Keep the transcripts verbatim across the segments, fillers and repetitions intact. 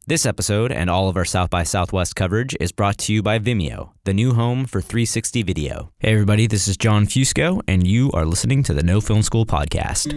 This episode and all of our South by Southwest coverage is brought to you by Vimeo, the new home for three sixty video. Hey everybody, this is John Fusco, and you are listening to the No Film School podcast.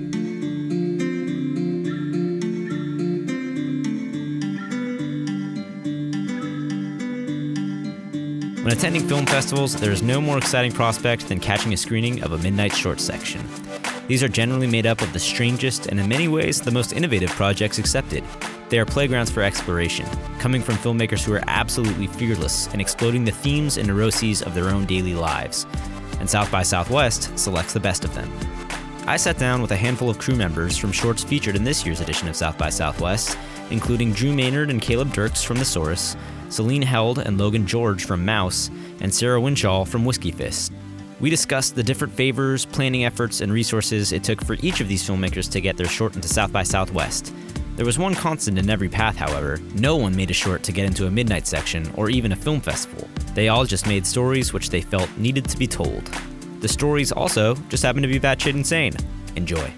When attending film festivals, there is no more exciting prospect than catching a screening of a midnight short section. These are generally made up of the strangest and in many ways the most innovative projects accepted. They are playgrounds for exploration, coming from filmmakers who are absolutely fearless in exploding the themes and neuroses of their own daily lives. And South by Southwest selects the best of them. I sat down with a handful of crew members from shorts featured in this year's edition of South by Southwest, including Drew Maynard and Caleb Dirks from The Saurus, Celine Held and Logan George from Mouse, and Sarah Winchall from Whiskey Fist. We discussed the different favors, planning efforts, and resources it took for each of these filmmakers to get their short into South by Southwest. There was one constant in every path, however. No one made a short to get into a midnight section or even a film festival. They all just made stories which they felt needed to be told. The stories also just happened to be batshit insane. Enjoy.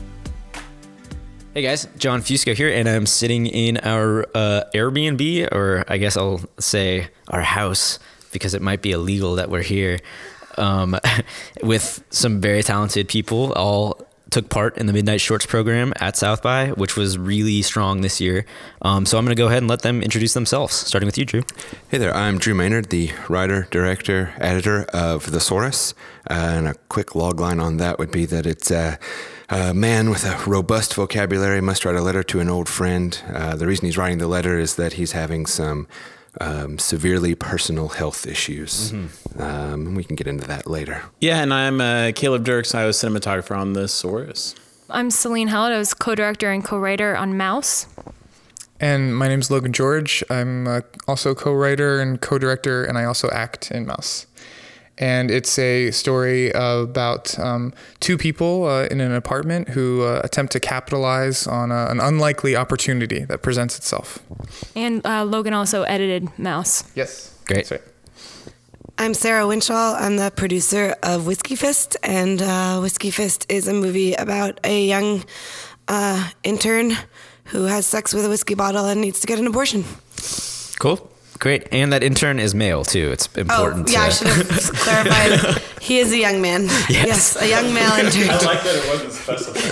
Hey guys, John Fusco here, and I'm sitting in our uh, Airbnb, or I guess I'll say our house, because it might be illegal that we're here, um, with some very talented people. All took part in the Midnight Shorts program at South by, which was really strong this year. Um, so I'm going to go ahead and let them introduce themselves, starting with you, Drew. Hey there, I'm Drew Maynard, the writer, director, editor of The Saurus. Uh, and a quick log line on that would be that it's uh, a man with a robust vocabulary must write a letter to an old friend. Uh, the reason he's writing the letter is that he's having some um, severely personal health issues. Mm-hmm. Um, and we can get into that later. Yeah, and I'm uh, Caleb Dirks. I was cinematographer on The Saurus. I'm Celine Held. I was co-director and co-writer on Mouse. And my name's Logan George. I'm uh, also co-writer and co-director, and I also act in Mouse. And it's a story about um, two people uh, in an apartment who uh, attempt to capitalize on a, an unlikely opportunity that presents itself. And uh, Logan also edited Mouse. Yes. Great. That's right. I'm Sarah Winchall. I'm the producer of Whiskey Fist, and uh, Whiskey Fist is a movie about a young uh, intern who has sex with a whiskey bottle and needs to get an abortion. Cool. Great. And that intern is male, too. It's important. Oh, yeah, to... I should have clarified. He is a young man. Yes, yes a young male intern. I like that it wasn't specified.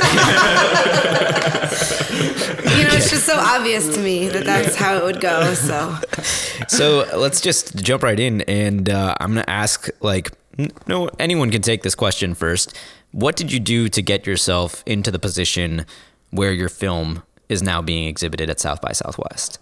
You know, it's just so obvious to me that that's how it would go, so. So let's just jump right in, and uh, I'm going to ask, like, no, anyone can take this question first. What did you do to get yourself into the position where your film is now being exhibited at South by Southwest?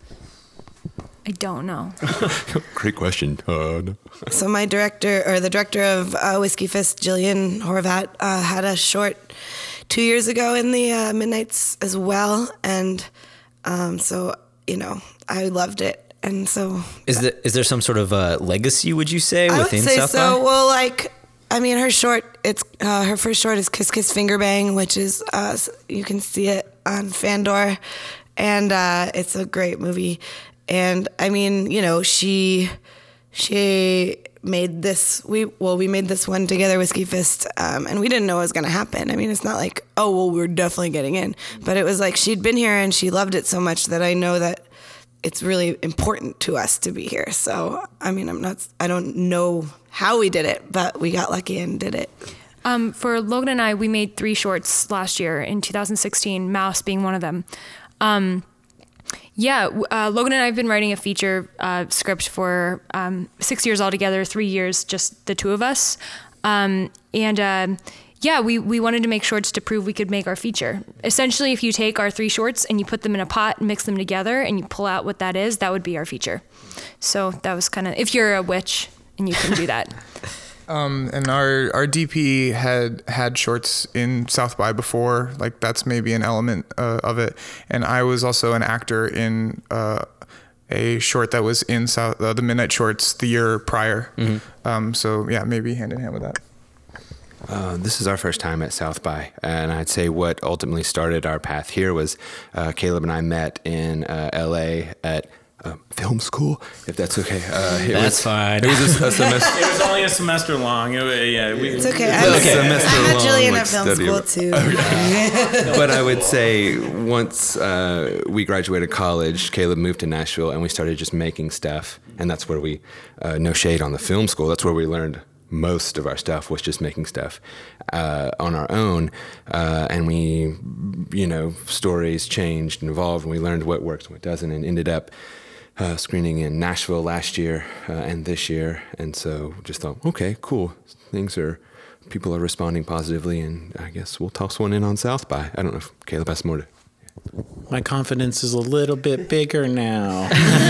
I don't know. Great question. Uh, no. So my director, or the director of uh, Whiskey Fist, Jillian Horvat, uh, had a short two years ago in the uh, Midnights as well. And um, so, you know, I loved it. And so... Is, the, is there some sort of uh, legacy, would you say, I within would say South so. by? Well, like... I mean, her short, it's uh, her first short is Kiss Kiss Finger Bang, which is, uh, you can see it on Fandor. And uh, it's a great movie. And I mean, you know, she she made this, we well, we made this one together, Whiskey Fist, um, and we didn't know what was going to happen. I mean, it's not like, oh, well, we're definitely getting in. But it was like she'd been here and she loved it so much that I know that it's really important to us to be here. So, I mean, I'm not, I don't know how we did it, but we got lucky and did it. Um, for Logan and I, we made three shorts last year in two thousand sixteen, Mouse being one of them. Um, Yeah, uh, Logan and I have been writing a feature uh, script for um, six years altogether, three years, just the two of us. Um, and uh, yeah, we, we wanted to make shorts to prove we could make our feature. Essentially, if you take our three shorts and you put them in a pot, mix them together, and you pull out what that is, that would be our feature. So that was kind of, if you're a witch and you can do that. Um, and our, our D P had had shorts in South by before, like that's maybe an element uh, of it. And I was also an actor in uh, a short that was in South uh, the Midnight Shorts the year prior. Mm-hmm. Um, so yeah, maybe hand in hand with that. Uh, this is our first time at South by, and I'd say what ultimately started our path here was uh, Caleb and I met in uh, L A at Uh, film school, if that's okay. Uh, it That's was, fine. It was a, a semester. It was only a semester long. It, was- yeah, we, It's okay. It's I, a was, semester I had long, Jillian like, at film study school of- too. But I would say once uh, we graduated college, Caleb moved to Nashville, and we started just making stuff. And that's where we, uh, no shade on the film school, that's where we learned most of our stuff, was just making stuff uh, on our own. Uh, and we, you know, stories changed and evolved, and we learned what works and what doesn't, and ended up uh, screening in Nashville last year uh, and this year. And so just thought, okay, cool. Things are, people are responding positively, and I guess we'll toss one in on South by. I don't know if Caleb has more to. my confidence is a little bit bigger now.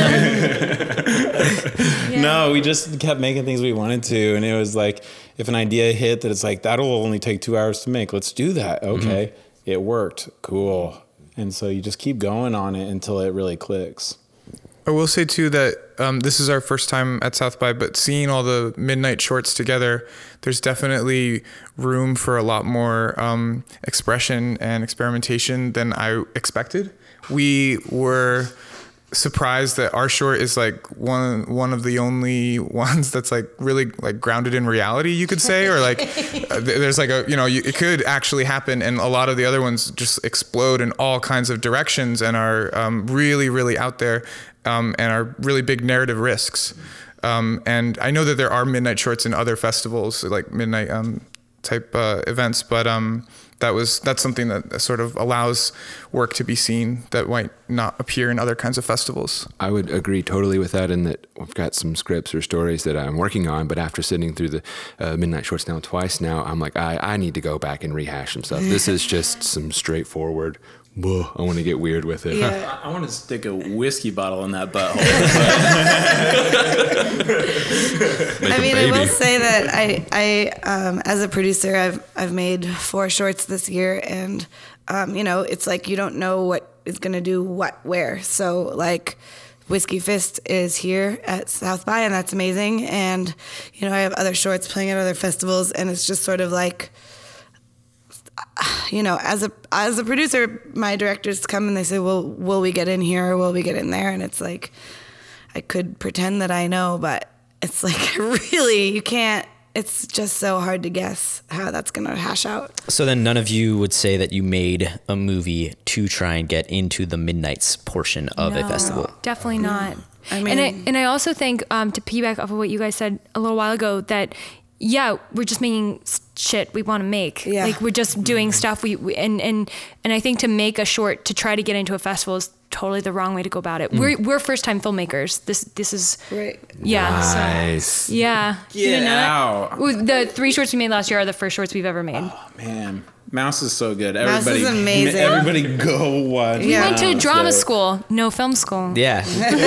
No, we just kept making things we wanted to, and it was like, if an idea hit that it's like, that'll only take two hours to make, let's do that. Okay, mm-hmm. It worked, cool. And so you just keep going on it until it really clicks. I will say too that um, this is our first time at South by, but seeing all the midnight shorts together, there's definitely room for a lot more um, expression and experimentation than I expected. We were surprised that our short is like one one of the only ones that's like really like grounded in reality, you could say, or like uh, there's like a, you know, you, it could actually happen, and a lot of the other ones just explode in all kinds of directions and are um, really really out there, um, and are really big narrative risks. Um, and I know that there are midnight shorts in other festivals, like midnight um, type uh, events, but um, that was that's something that sort of allows work to be seen that might not appear in other kinds of festivals. I would agree totally with that, in that we've got some scripts or stories that I'm working on, but after sitting through the uh, Midnight Shorts now twice now, I'm like, I, I need to go back and rehash some stuff. This is just some straightforward, whoa, I want to get weird with it. Yeah. I, I want to stick a whiskey bottle in that butthole. Like I a mean, I will baby. say that I, I, um, as a producer, I've, I've made four shorts this year, and, um, you know, it's like you don't know what is going to do what where. So, like, Whiskey Fist is here at South by, and that's amazing. And, you know, I have other shorts playing at other festivals, and it's just sort of like, you know, as a as a producer, my directors come and they say, well, will we get in here or will we get in there? And it's like, I could pretend that I know, but it's like, really, you can't, it's just so hard to guess how that's going to hash out. So then none of you would say that you made a movie to try and get into the Midnights portion of a No, festival. Definitely not. I and I mean- and I also think um, to piggyback off of what you guys said a little while ago, that yeah, we're just making s- shit we want to make. Yeah. Like we're just doing stuff we, we and and and I think to make a short to try to get into a festival is totally the wrong way to go about it. We're we're first time filmmakers. This this is Right. yeah. so- Nice. yeah. You didn't know that? out. Well, the three shorts we made last year are the first shorts we've ever made. Oh, man. Mouse is so good. Mouse Everybody, is amazing. Everybody go watch. Yeah. We went to Mouse. drama Like- school, no film school. Yeah.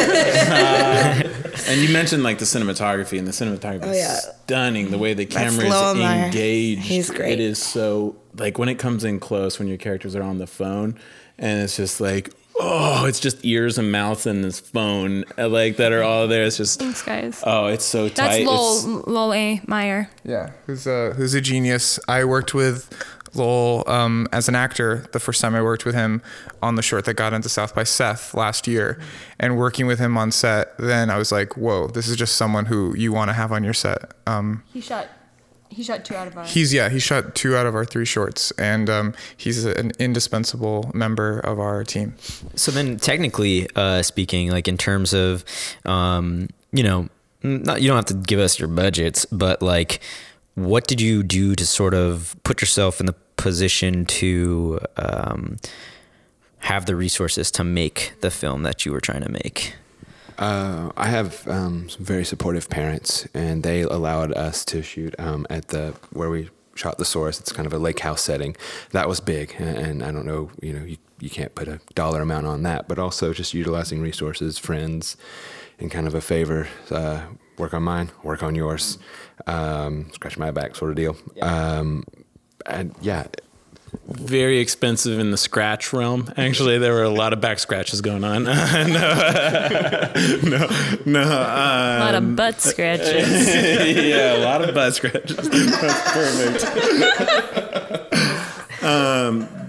And you mentioned like the cinematography, and the cinematography Oh, yeah. is stunning. The way the That's camera Lowell is Meyer. engaged. He's great. It is so, like when it comes in close, when your characters are on the phone, and it's just like, oh, it's just ears and mouth and this phone, uh, like that are all there. It's just, Thanks, guys. oh, it's so That's tight. Lowell, It's- Lowell A. Meyer. Yeah, who's a who's a genius. I worked with Lowell um, as an actor the first time I worked with him on the short that got into South by Seth last year, and working with him on set. Then I was like, whoa, this is just someone who you want to have on your set. Um, He shot. He shot two out of our. he's yeah, he shot two out of our three shorts, and um, he's an indispensable member of our team. So then, technically uh, speaking, like in terms of, um, you know, not, you don't have to give us your budgets, but like, what did you do to sort of put yourself in the position to um, have the resources to make the film that you were trying to make? Uh, I have um, some very supportive parents, and they allowed us to shoot um, at the where we shot The Source. It's kind of a lake house setting. That was big, and, and I don't know, you know, you, you can't put a dollar amount on that, but also just utilizing resources, friends, and kind of a favor. Uh, work on mine, work on yours, um, scratch my back sort of deal. Um, and yeah. very expensive in the scratch realm. Actually, there were a lot of back scratches going on. no, no, no. A lot Um, of butt scratches. yeah, a lot of butt scratches. That's perfect. um,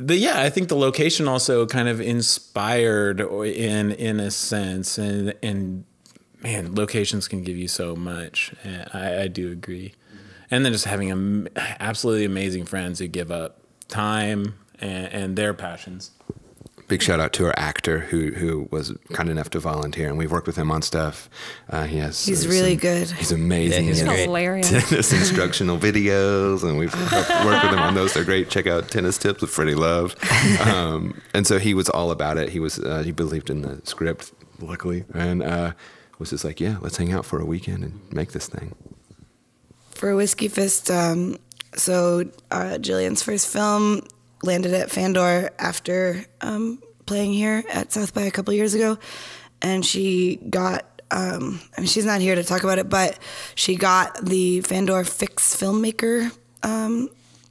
the, yeah, I think the location also kind of inspired in in a sense, and and man, locations can give you so much. I, I do agree, and then just having am- absolutely amazing friends who give up time and, and their passions. Big shout out to our actor who who was kind enough to volunteer, and we've worked with him on stuff. Uh, he has He's uh, really some- good. He's amazing. Yeah, he's He has great. Hilarious. tennis instructional videos, and we've worked with him on those. They're great. Check out Tennis Tips with Freddie Love. Um, and so he was all about it. He was uh, he believed in the script, luckily, and uh, was just like, yeah, let's hang out for a weekend and make this thing. For Whiskey Fist, um, so uh, Jillian's first film landed at Fandor after um, playing here at South by a couple years ago, and she got. Um, I mean, she's not here to talk about it, but she got the Fandor Fix Filmmaker um,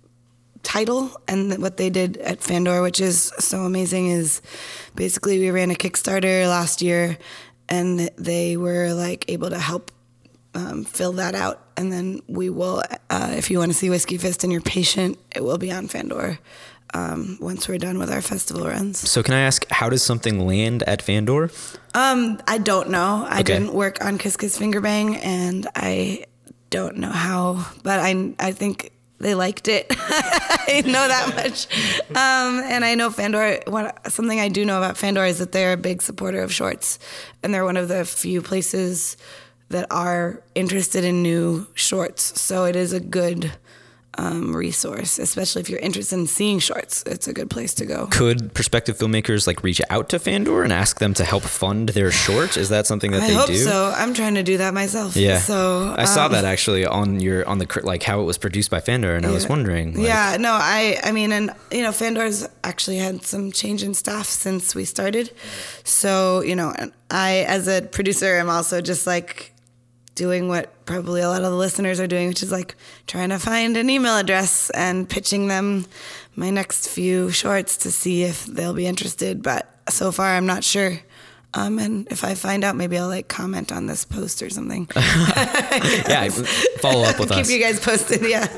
title. And what they did at Fandor, which is so amazing, is basically we ran a Kickstarter last year, and they were like able to help um, fill that out. And then we will, uh, if you want to see Whiskey Fist and you're patient, it will be on Fandor um, once we're done with our festival runs. So can I ask, how does something land at Fandor? Um, I don't know. I Okay. didn't work on Kiss Kiss Finger Bang, and I don't know how, but I I think they liked it. I know that much. Um, and I know Fandor, what, something I do know about Fandor is that they're a big supporter of shorts, and they're one of the few places that are interested in new shorts. So it is a good um, resource, especially if you're interested in seeing shorts. It's a good place to go. Could prospective filmmakers like reach out to Fandor and ask them to help fund their short? Is that something that I they hope do? so. I'm trying to do that myself. Yeah. So I saw um, that actually on your on the cr- like how it was produced by Fandor, and I was Yeah. wondering. Like, yeah, no, I, I mean, and you know, Fandor's actually had some change in staff since we started. So, you know, and I, as a producer, am also just like doing what probably a lot of the listeners are doing, which is like trying to find an email address and pitching them my next few shorts to see if they'll be interested. But so far, I'm not sure. Um, and if I find out, maybe I'll like comment on this post or something. yeah, follow up with Keep us. you guys posted, yeah.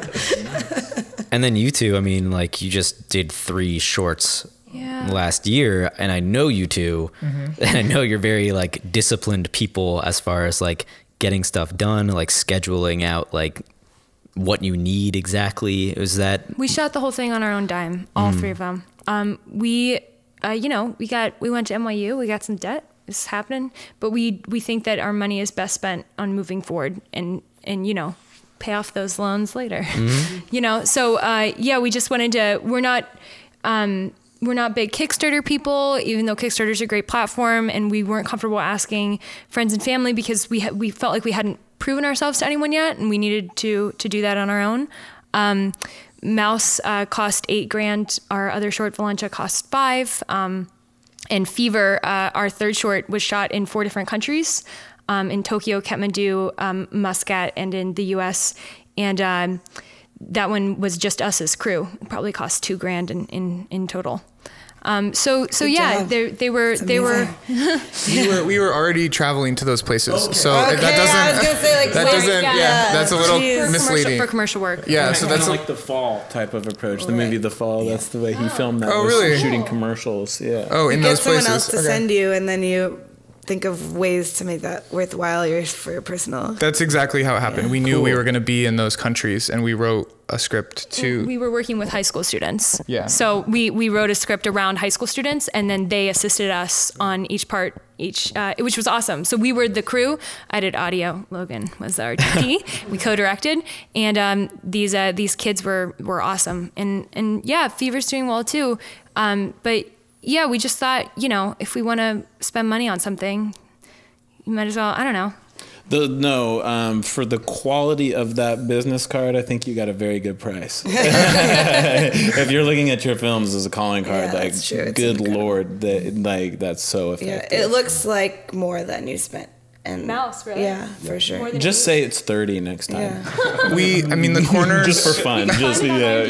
And then you two, I mean, like you just did three shorts Yeah. last year, and I know you two, and I know you're very like disciplined people as far as like getting stuff done, like scheduling out like what you need exactly. Was that We shot the whole thing on our own dime, all Mm. three of them. Um, we, uh, you know, we got we went to N Y U. We got some debt. It's happening, but we we think that our money is best spent on moving forward and and you know, pay off those loans later. You know, so uh, yeah, we just wanted to. We're not. Um, we're not big Kickstarter people, even though Kickstarter's a great platform, and we weren't comfortable asking friends and family because we ha- we felt like we hadn't proven ourselves to anyone yet, and we needed to to do that on our own. Um, Mouse uh, cost eight grand. Our other short, Valencia, cost five. Um, and Fever, uh, our third short, was shot in four different countries, um, in Tokyo, Kathmandu, um, Muscat, and in the U S. And um, that one was just us as crew. It probably cost two grand in, in, in total. Um, so so Good yeah, job. they they were It's they were amazing. we were we were already traveling to those places, so Okay, that doesn't I was gonna say, like, that where- doesn't yeah, yeah, that's a little geez. for commercial, misleading. for commercial work. Yeah, so Kinda that's a, like the Fall type of approach. The movie The Fall. That's the way he filmed that. Oh, was really? Shooting commercials. Yeah. oh in You get those someone places. else to Okay. send you, and then you think of ways to make that worthwhile your, for your personal. That's exactly how it happened. We knew we were going to be in those countries, and we wrote a script to. We were working with high school students. Yeah. So we, we wrote a script around high school students, and then they assisted us on each part, each uh, which was awesome. So we were the crew. I did audio. Logan was our D P. We co-directed, and um, these uh, these kids were were awesome. And and yeah, Fever's doing well too. Um, but yeah, we just thought, you know, if we want to spend money on something, you might as well. I don't know. The no, um, for the quality of that business card, I think you got a very good price. If you're looking at your films as a calling card, Yeah, like that's true. It's good incredible. lord, that like that's so Yeah, effective. it looks like more than you spent. And Mouse, really? Yeah, for sure. More than Just say it's thirty next time. yeah. we, I mean, the corners. Just for fun. Just yeah, yeah.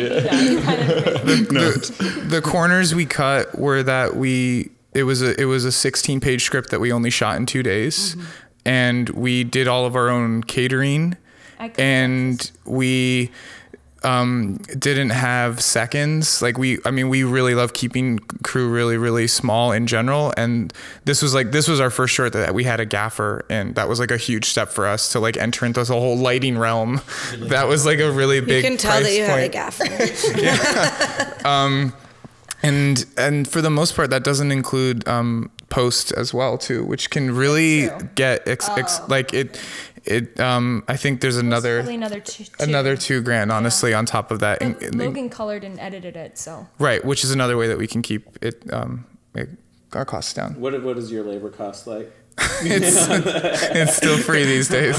the, the corners we cut were that we it was a it was a sixteen page script that we only shot in two days, Mm-hmm. and we did all of our own catering, I cooked and we um, didn't have seconds. Like we, I mean, we really love keeping crew really, really small in general. And this was like, this was our first short that we had a gaffer, and that was like a huge step for us to like enter into the whole lighting realm. That was like a really big You can tell that you point. had a gaffer. yeah. um, and, and for the most part, that doesn't include, um, post as well too, which can really get ex, ex, like it, It, um, I think there's another, Probably another two, two. another two grand, honestly, yeah. on top of that. But And- Logan colored and edited it, so. Right, which is another way that we can keep it, um, it, our costs down. What what is your labor cost like? It's, it's still free these days.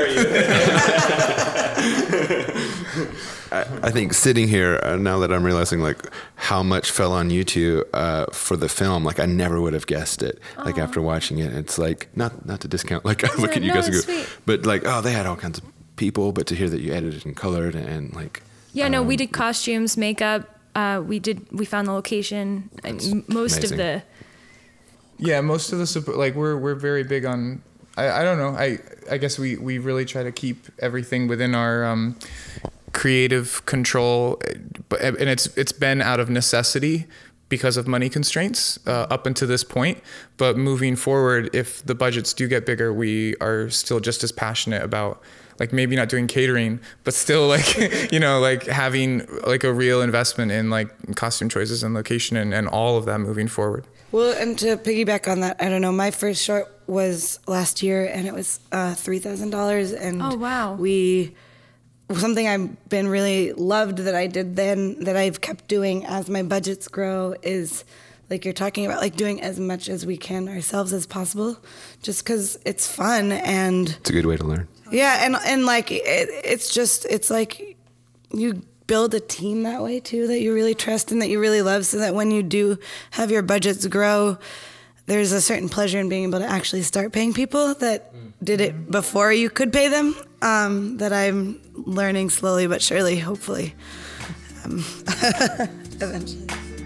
I, I think sitting here uh, now that I'm realizing like how much fell on you two uh, for the film, like I never would have guessed it. Like Aww. after watching it, it's like not not to discount. Like I look Yeah, at you no, guys and go, it's sweet. but like oh they had all kinds of people, but to hear that you edited and colored and, and like Yeah, no, we um, did costumes, makeup. Uh, we did. We found the location. and m- Most amazing. of the. Yeah, most of the support, like we're we're very big on. I, I don't know. I I guess we we really try to keep everything within our um, creative control, but and it's it's been out of necessity because of money constraints uh, up until this point. But moving forward, if the budgets do get bigger, we are still just as passionate about. Like maybe not doing catering, but still like, you know, like having like a real investment in like costume choices and location and, and all of that moving forward. Well, and to piggyback on that, I don't know, my first short was last year, and it was uh, three thousand dollars. And Oh, wow. we, something I've been really loved that I did then, that I've kept doing as my budgets grow is, like you're talking about, like doing as much as we can ourselves as possible, just because it's fun. And it's a good way to learn. yeah, and, and like, it, it's just, it's like you build a team that way too, that you really trust and that you really love, so that when you do have your budgets grow, there's a certain pleasure in being able to actually start paying people that did it before you could pay them, um, that I'm learning slowly but surely, hopefully, um, eventually.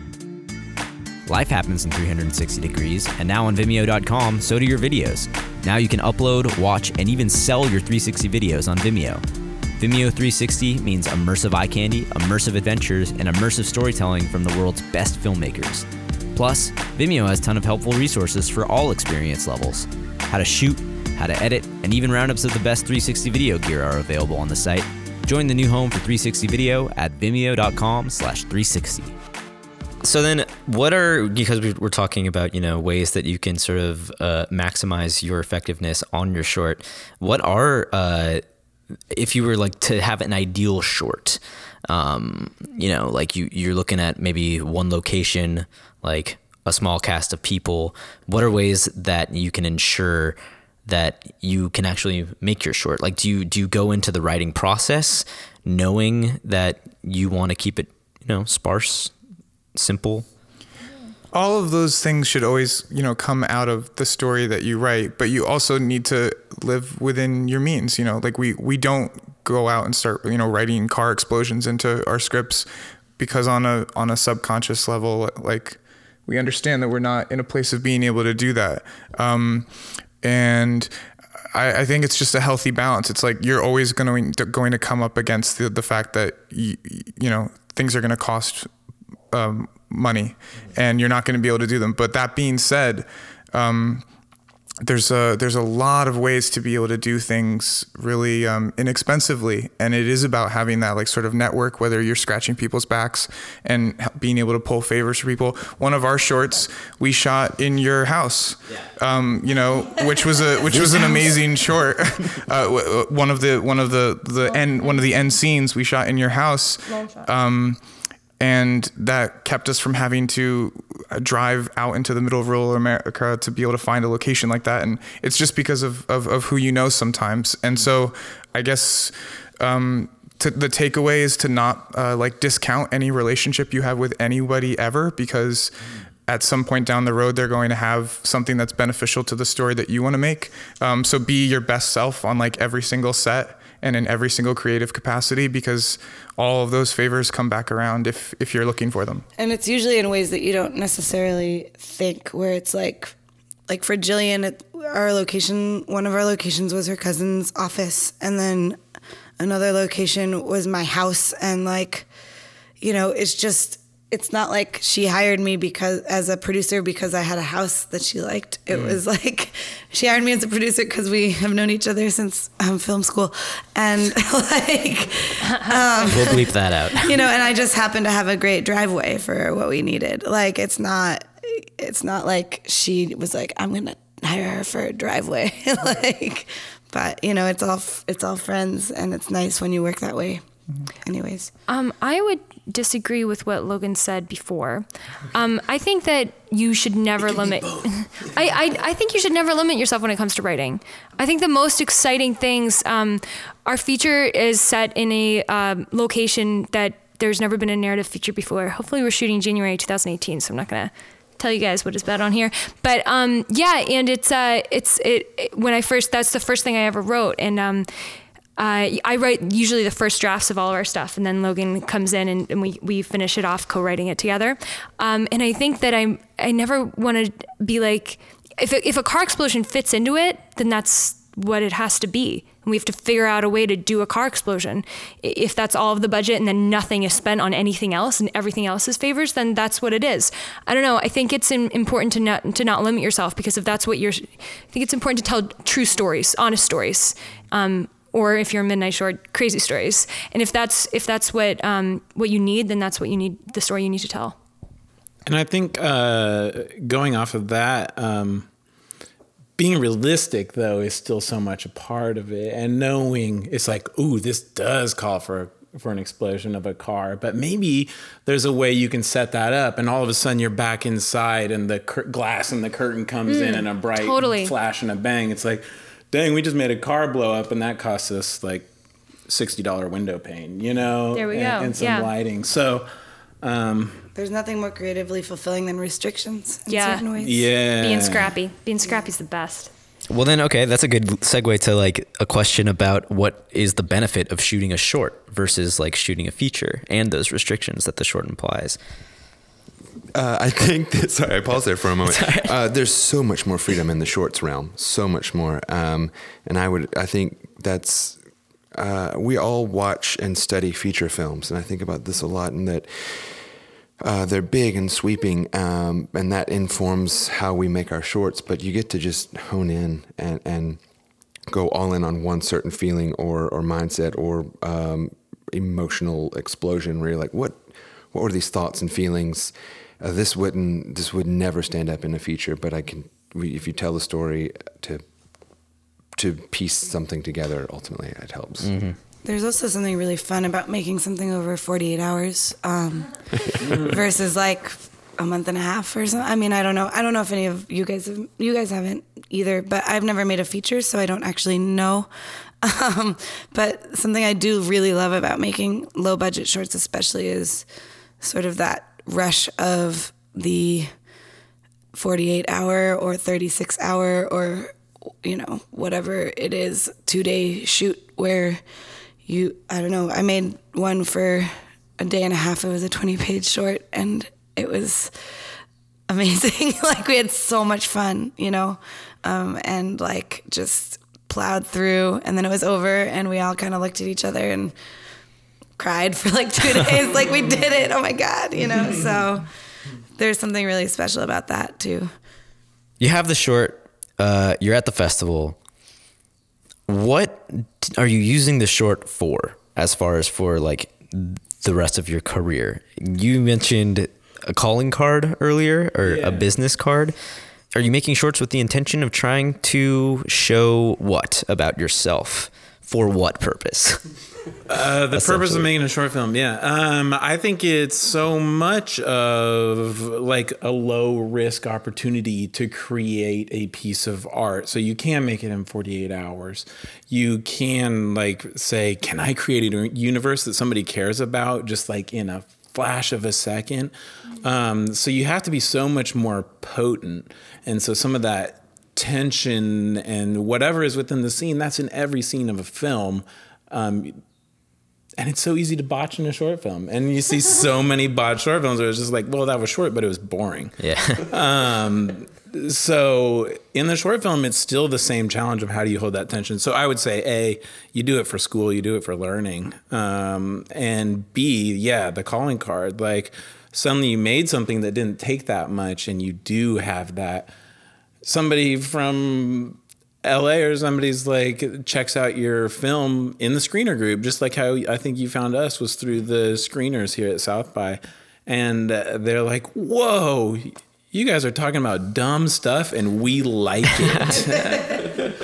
Life happens in three hundred sixty degrees, and now on Vimeo dot com, so do your videos. Now you can upload, watch, and even sell your three sixty videos on Vimeo. Vimeo three sixty means immersive eye candy, immersive adventures, and immersive storytelling from the world's best filmmakers. Plus, Vimeo has a ton of helpful resources for all experience levels. How to shoot, how to edit, and even roundups of the best three sixty video gear are available on the site. Join the new home for three sixty video at Vimeo dot com slash three sixty. So then what are, because we we're talking about, you know, ways that you can sort of uh, maximize your effectiveness on your short, what are, uh, if you were like to have an ideal short, um, you know, like you, you're looking at maybe one location, like a small cast of people, what are ways that you can ensure that you can actually make your short? Like, do you, do you go into the writing process knowing that you want to keep it, you know, sparse, simple? All of those things should always, you know, come out of the story that you write, but you also need to live within your means. You know, like we, we don't go out and start, you know, writing car explosions into our scripts because on a, on a subconscious level, like we understand that we're not in a place of being able to do that. Um, and I, I think it's just a healthy balance. It's like, you're always going to, going to come up against the, the fact that, you, you know, things are going to cost um, money and you're not going to be able to do them. But that being said, um, there's a, there's a lot of ways to be able to do things really um, inexpensively. And it is about having that like sort of network, whether you're scratching people's backs and being able to pull favors for people. One of our shorts we shot in your house, um, you know, which was a, which was an amazing short. uh, one of the, one of the, the end, one of the end scenes we shot in your house. Um, And that kept us from having to drive out into the middle of rural America to be able to find a location like that. And it's just because of, of, of who you know sometimes. And so I guess um, to, the takeaway is to not uh, like discount any relationship you have with anybody ever, because at some point down the road, they're going to have something that's beneficial to the story that you want to make. Um, so be your best self on like every single set and in every single creative capacity, because all of those favors come back around if, if you're looking for them. And it's usually in ways that you don't necessarily think, where it's like, like for Jillian, it, our location, one of our locations was her cousin's office. And then another location was my house. And like, you know, it's just, it's not like she hired me because as a producer because I had a house that she liked. It mm. was like she hired me as a producer because we have known each other since um, film school, and like um, we'll bleep that out. You know, and I just happened to have a great driveway for what we needed. Like it's not, it's not like she was like, I'm gonna hire her for a driveway. Like, but you know, it's all it's all friends, and it's nice when you work that way. Anyways, um, I would disagree with what Logan said before. Um, I think that you should never limit. I, I I think you should never limit yourself when it comes to writing. I think the most exciting things. Um, our feature is set in a um, location that there's never been a narrative feature before. Hopefully, we're shooting January twenty eighteen, so I'm not gonna tell you guys what is bad on here. But um, yeah, and it's uh, it's it, it when I first that's the first thing I ever wrote, and um. Uh, I write usually the first drafts of all of our stuff, and then Logan comes in and, and we, we finish it off co-writing it together. Um, and I think that I I never want to be like, if it, if a car explosion fits into it, then that's what it has to be. And we have to figure out a way to do a car explosion. If that's all of the budget and then nothing is spent on anything else and everything else is favors, then that's what it is. I don't know. I think it's in, important to not to not limit yourself, because if that's what you're, I think it's important to tell true stories, honest stories. Um, Or if you're a midnight short, crazy stories. And if that's if that's what um, what you need, then that's what you need, the story you need to tell. And I think uh, going off of that, um, being realistic though is still so much a part of it, and knowing it's like, ooh, this does call for for an explosion of a car, but maybe there's a way you can set that up, and all of a sudden you're back inside, and the cur- glass and the curtain comes mm, in, and a bright totally. flash and a bang. It's like, dang, we just made a car blow up, and that cost us like sixty dollars window pane, you know? There we and, go. And some yeah. lighting. So, um, there's nothing more creatively fulfilling than restrictions in yeah. certain ways. Yeah. Being scrappy. Being scrappy is the best. Well then, okay, that's a good segue to like a question about what is the benefit of shooting a short versus like shooting a feature, and those restrictions that the short implies. Uh, I think that, sorry, I paused there for a moment. Uh, there's so much more freedom in the shorts realm, so much more. Um, and I would, I think that's, uh, we all watch and study feature films, and I think about this a lot, in that uh, they're big and sweeping, um, and that informs how we make our shorts, but you get to just hone in and, and go all in on one certain feeling or, or mindset or um, emotional explosion where you're like, what, what were these thoughts and feelings? Uh, this wouldn't, this would never stand up in a feature, but I can, we, if you tell the story to, to piece something together, ultimately it helps. Mm-hmm. There's also something really fun about making something over forty-eight hours um, versus like a month and a half or something. I mean, I don't know. I don't know if any of you guys have, you guys haven't either, but I've never made a feature, so I don't actually know. Um, but something I do really love about making low budget shorts especially is sort of that rush of the forty-eight hour or thirty-six hour or, you know, whatever it is, two day shoot where you, I don't know, I made one for a day and a half. It was a twenty page short, and it was amazing. Like, we had so much fun, you know, um, and like just plowed through, and then it was over, and we all kind of looked at each other and cried for like two days. Like, we did it. Oh my God, you know? So there's something really special about that too. You have the short, uh, you're at the festival. What are you using the short for, as far as for like the rest of your career? You mentioned a calling card earlier, or yeah. a business card. Are you making shorts with the intention of trying to show what about yourself? For what purpose? Uh, the purpose of making a short film, yeah. Um, I think it's so much of like a low risk opportunity to create a piece of art. So you can make it in forty-eight hours. You can like say, can I create a universe that somebody cares about just like in a flash of a second? Um, so you have to be so much more potent. And so some of that tension and whatever is within the scene, that's in every scene of a film. Um, and it's so easy to botch in a short film. And you see so many botched short films where it's just like, well, that was short, but it was boring. Yeah. um, so in the short film, it's still the same challenge of how do you hold that tension. So I would say, A, you do it for school, you do it for learning. Um, and B, yeah, the calling card. Like suddenly you made something that didn't take that much, and you do have that. Somebody from L A or somebody's like checks out your film in the screener group, just like how I think you found us was through the screeners here at South by. And uh, they're like, whoa, you guys are talking about dumb stuff and we like it.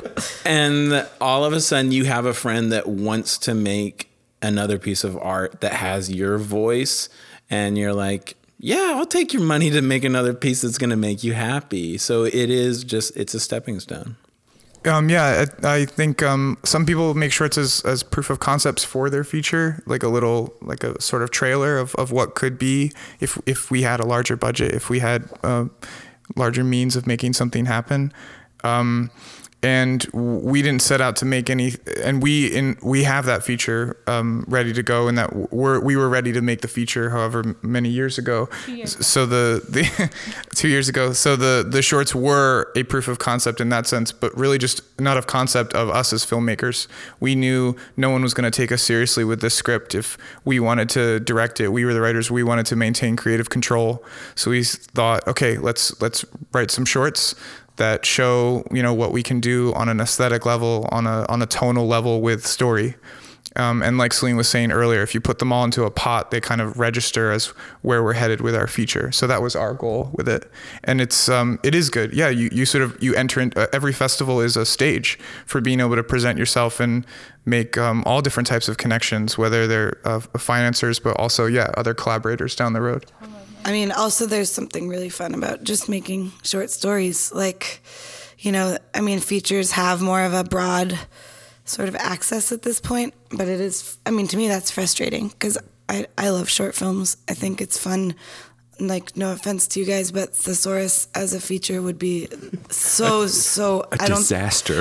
And all of a sudden you have a friend that wants to make another piece of art that has your voice, and you're like, yeah, I'll take your money to make another piece that's going to make you happy. So it is just, it's a stepping stone. Um, yeah, I, I think um, some people make shorts as, as proof of concepts for their feature, like a little, like a sort of trailer of, of what could be if if we had a larger budget, if we had uh, larger means of making something happen. Um, and we didn't set out to make any, and we in we have that feature um, ready to go, and that we're we were ready to make the feature however many years ago. Years. So the the two years ago. So the the shorts were a proof of concept in that sense, but really just not of concept of us as filmmakers. We knew no one was going to take us seriously with this script if we wanted to direct it. We were the writers. We wanted to maintain creative control. So we thought, okay, let's let's write some shorts that show, you know, what we can do on an aesthetic level, on a on a tonal level with story. Um, and like Celine was saying earlier, if you put them all into a pot, they kind of register as where we're headed with our feature. So that was our goal with it. And it's um, it is good. Yeah, you, you sort of, you enter in, uh, every festival is a stage for being able to present yourself and make um, all different types of connections, whether they're uh, financiers, but also, yeah, other collaborators down the road. I mean, also there's something really fun about just making short stories. Like, you know, I mean, features have more of a broad sort of access at this point, but it is, I mean, to me that's frustrating because I, I love short films. I think it's fun. Like, no offense to you guys, but Thesaurus as a feature would be so, so... A I don't, disaster.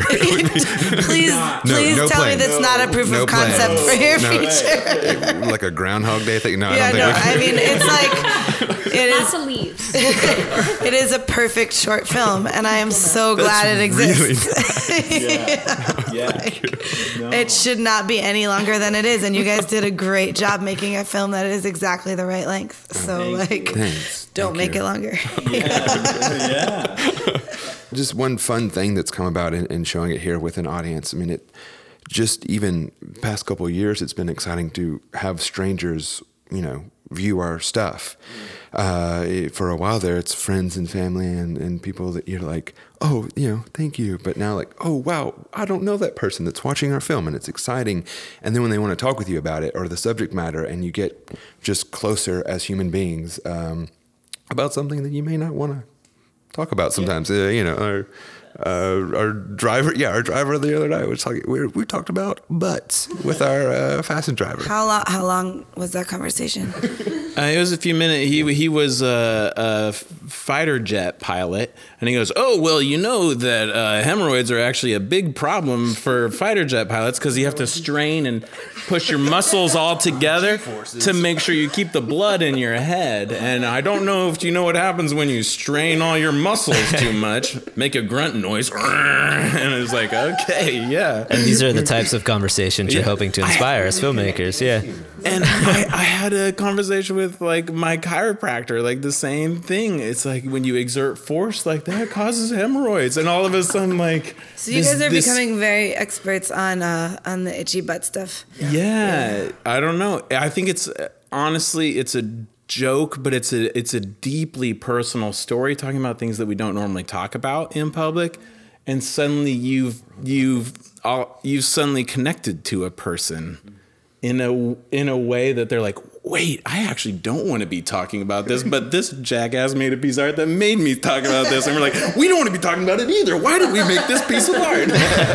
please no, please no tell plan. me that's no, not a proof no of plan. concept for your no, feature. Like a Groundhog Day thing? No, yeah, I don't no, think we I mean, it's like... It Lots is, of leaves. it is a perfect short film, and I am so glad it exists. Really Yeah. yeah. Like, No. It should not be any longer than it is, and you guys did a great job making a film that is exactly the right length. So, Thank like, Thanks. don't Thank make you. it longer. Yeah. yeah. Just one fun thing that's come about in, in showing it here with an audience. I mean, it just even past couple of years, it's been exciting to have strangers, you know, view our stuff. Uh, it- for a while there, it's friends and family and, and people that you're like, oh, you know, thank you. But now like, oh, wow, I don't know that person that's watching our film, and it's exciting. And then when they want to talk with you about it or the subject matter, and you get just closer as human beings um, about something that you may not want to talk about sometimes. Yeah. Uh, you know, our, uh, our driver, yeah, our driver the other night was talking, we, we talked about butts with our uh, Fasten driver. How long? How long was that conversation? Uh, it was a few minutes. He he was a, a fighter jet pilot, and he goes, "Oh well, you know that uh, hemorrhoids are actually a big problem for fighter jet pilots because you have to strain and push your muscles all together to make sure you keep the blood in your head. And I don't know if you know what happens when you strain all your muscles too much. Make a grunt noise, and it's like, okay, yeah. And these are the types of conversations you're Yeah. hoping to inspire as filmmakers. Yeah. And I, I had a conversation with like my chiropractor, like the same thing. It's like when you exert force like that causes hemorrhoids, and all of a sudden, like So you this- guys are this- becoming very experts on uh, on the itchy butt stuff. Yeah, I don't know. I think it's honestly it's a joke, but it's a it's a deeply personal story talking about things that we don't normally talk about in public, and suddenly you've you've all, you've suddenly connected to a person in a in a way that they're like, wait, I actually don't want to be talking about this, but this jackass made a piece of art that made me talk about this, and we're like, we don't want to be talking about it either. Why did we make this piece of art?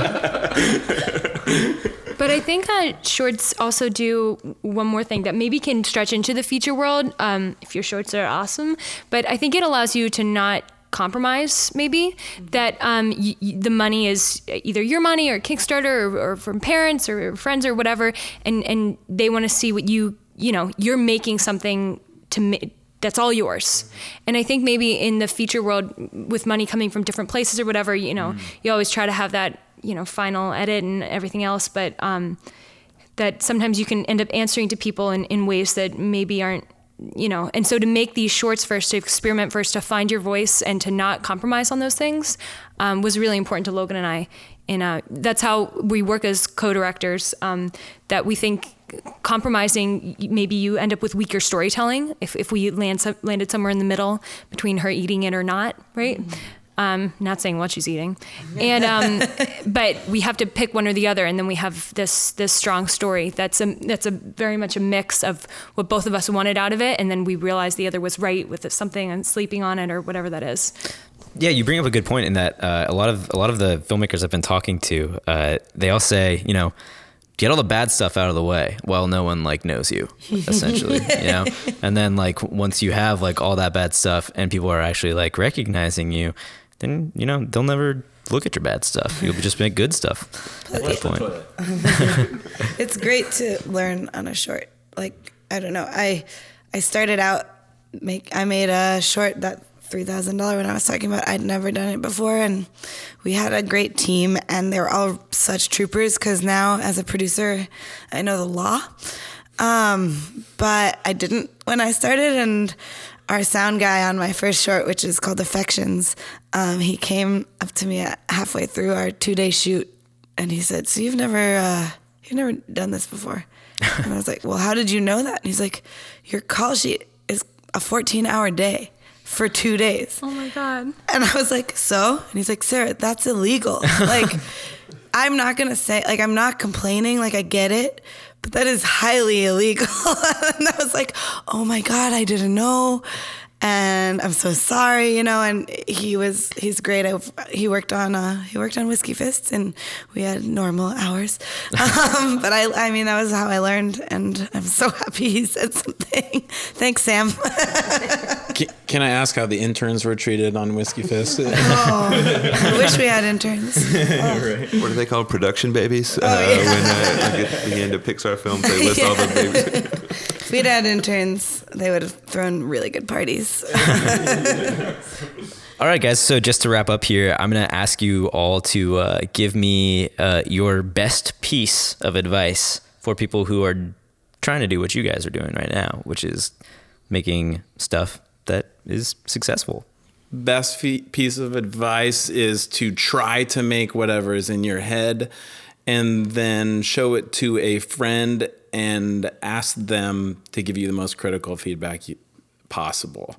But I think that shorts also do one more thing that maybe can stretch into the feature world um, if your shorts are awesome. But I think it allows you to not compromise, maybe that um, y- y- the money is either your money or Kickstarter or, or from parents or friends or whatever, and and they want to see what you you know you're making something to ma- that's all yours. And I think maybe in the feature world, with money coming from different places or whatever, you know, mm. you always try to have that you know final edit and everything else, but um, that sometimes you can end up answering to people in, in ways that maybe aren't. You know, and so to make these shorts first, to experiment first, to find your voice and to not compromise on those things um, was really important to Logan and I. And uh, that's how we work as co-directors, um, that we think compromising, maybe you end up with weaker storytelling if, if we land some, landed somewhere in the middle between her eating it or not, right? Mm-hmm. Um, not saying what she's eating, and um, but we have to pick one or the other, and then we have this this strong story that's a that's a very much a mix of what both of us wanted out of it, and then we realized the other was right with something and sleeping on it or whatever that is. Yeah, you bring up a good point in that uh, a lot of a lot of the filmmakers I've been talking to, uh, they all say, you know, get all the bad stuff out of the way while no one like knows you, essentially, you know? And then like once you have like all that bad stuff and people are actually like recognizing you, then, you know, they'll never look at your bad stuff. You'll just make good stuff at that point. It's great to learn on a short. Like, I don't know. I I started out, make I made a short, that three thousand dollars when I was talking about. I'd never done it before, and we had a great team, and they were all such troopers, because now as a producer, I know the law. Um, but I didn't when I started, and our sound guy on my first short, which is called Affections, um, he came up to me halfway through our two-day shoot, and he said, "So you've never, uh, you've never done this before?" And I was like, "Well, how did you know that?" And he's like, "Your call sheet is a fourteen-hour day for two days." Oh my God. And I was like, "So?" And he's like, "Sarah, that's illegal." Like, I'm not gonna say, like, I'm not complaining, like, I get it, but that is highly illegal. And I was like, oh my God, I didn't know. And I'm so sorry, you know, and he was, he's great. I, he worked on, uh, he worked on Whiskey Fists, and we had normal hours. Um, but I, I mean, that was how I learned, and I'm so happy he said something. Thanks, Sam. can, can I ask how the interns were treated on Whiskey Fist? Oh, I wish we had interns. Oh. Right. What are they called? Production babies? Oh, uh, yeah. When uh, like at the end of Pixar films, they list all the babies. If we'd had interns, they would have thrown really good parties. All right, guys. So just to wrap up here, I'm going to ask you all to uh, give me uh, your best piece of advice for people who are trying to do what you guys are doing right now, which is making stuff that is successful. Best fe- piece of advice is to try to make whatever is in your head, and then show it to a friend and ask them to give you the most critical feedback you, possible.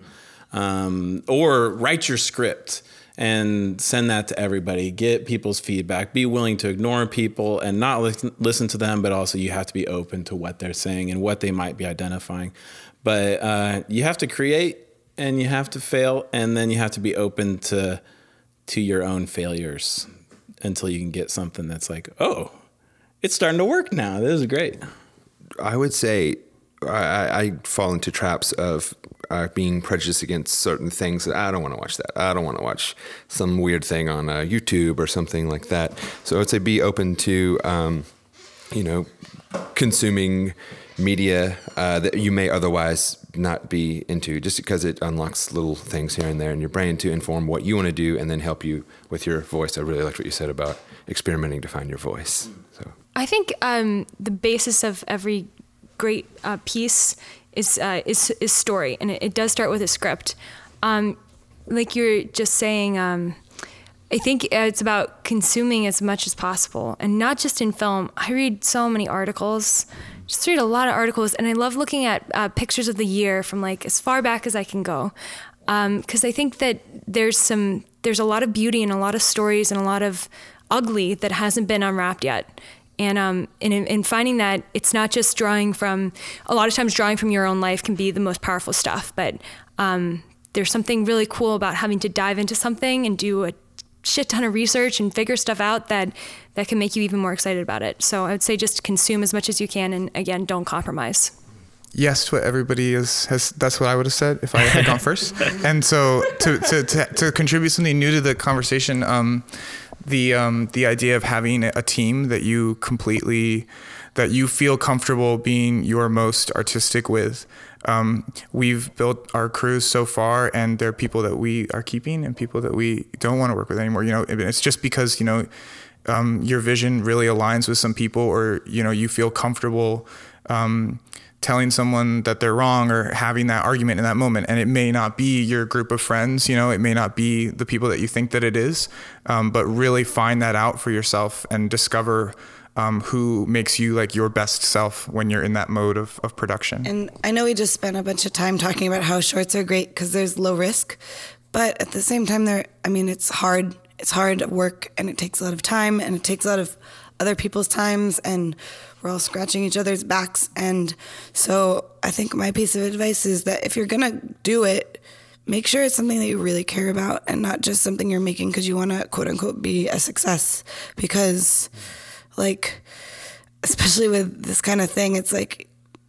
Um, or write your script and send that to everybody. Get people's feedback. Be willing to ignore people and not listen, listen to them, but also you have to be open to what they're saying and what they might be identifying. But uh, you have to create, and you have to fail, and then you have to be open to to your own failures until you can get something that's like, oh, it's starting to work now. This is great. I would say I, I fall into traps of uh, being prejudiced against certain things. That I don't want to watch that. I don't want to watch some weird thing on uh, YouTube or something like that. So I would say be open to, um, you know, consuming media uh, that you may otherwise not be into, just because it unlocks little things here and there in your brain to inform what you want to do and then help you with your voice. I really liked what you said about experimenting to find your voice. So I think um, the basis of every great uh, piece is, uh, is is story, and it, it does start with a script. Um, like you're just saying, um, I think it's about consuming as much as possible, and not just in film. I read so many articles, just read a lot of articles, and I love looking at uh, pictures of the year from like as far back as I can go, because um, I think that there's some there's a lot of beauty and a lot of stories and a lot of ugly that hasn't been unwrapped yet. And um, in, in finding that it's not just drawing from, a lot of times drawing from your own life can be the most powerful stuff, but um, there's something really cool about having to dive into something and do a shit ton of research and figure stuff out that, that can make you even more excited about it. So I would say just consume as much as you can, and again, don't compromise. yes to what everybody is has. That's what I would have said if I had gone first. And so to, to to to contribute something new to the conversation, um, the um the idea of having a team that you completely that you feel comfortable being your most artistic with. Um, we've built our crews so far, and there are people that we are keeping and people that we don't want to work with anymore. You know, it's just because, you know, um, your vision really aligns with some people, or, you know, you feel comfortable um, telling someone that they're wrong or having that argument in that moment. And it may not be your group of friends, you know, it may not be the people that you think that it is, um, but really find that out for yourself and discover Um, who makes you like your best self when you're in that mode of, of production. And I know we just spent a bunch of time talking about how shorts are great because there's low risk, but at the same time, they're, I mean, it's hard. It's hard work, and it takes a lot of time, and it takes a lot of other people's times, and we're all scratching each other's backs. And so I think my piece of advice is that if you're gonna do it, make sure it's something that you really care about and not just something you're making because you want to quote unquote be a success. Because like, especially with this kind of thing, it's like,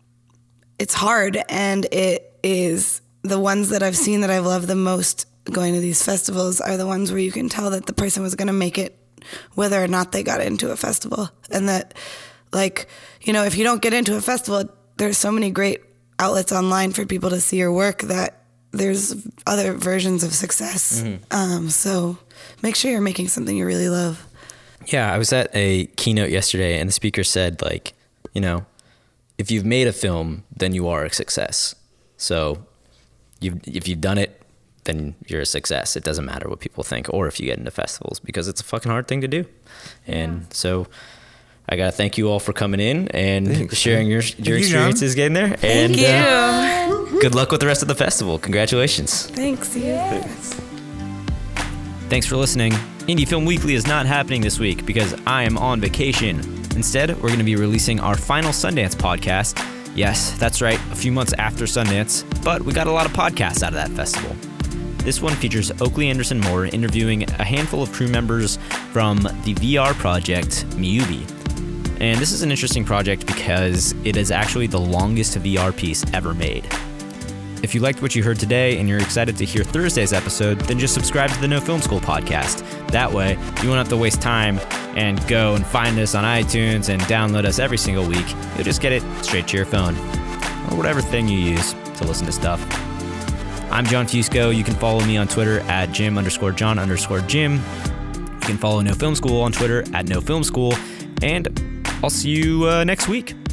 it's hard, and it is the ones that I've seen that I've loved the most going to these festivals are the ones where you can tell that the person was going to make it whether or not they got into a festival. And that, like, you know, if you don't get into a festival, there's so many great outlets online for people to see your work that there's other versions of success. Mm-hmm. Um, so make sure you're making something you really love. Yeah, I was at a keynote yesterday, and the speaker said, like, you know, if you've made a film, then you are a success. So you've, if you've done it, then you're a success. It doesn't matter what people think, or if you get into festivals, because it's a fucking hard thing to do. And yeah. so I got to thank you all for coming in and Thanks, sharing your your you, experiences John. Getting there. Thank and you. Uh, good luck with the rest of the festival. Congratulations. Thanks. Yeah. Thanks. Thanks for listening. Indie Film Weekly is not happening this week because I am on vacation. Instead, we're going to be releasing our final Sundance podcast. Yes, that's right, a few months after Sundance, but we got a lot of podcasts out of that festival. This one features Oakley Anderson Moore interviewing a handful of crew members from the V R project Miubi. And this is an interesting project because it is actually the longest V R piece ever made. If you liked what you heard today and you're excited to hear Thursday's episode, then just subscribe to the No Film School podcast. That way, you won't have to waste time and go and find us on iTunes and download us every single week. You'll just get it straight to your phone, or whatever thing you use to listen to stuff. I'm John Fusco. You can follow me on Twitter at Jim underscore John underscore Jim. You can follow No Film School on Twitter at No Film School. And I'll see you uh, next week.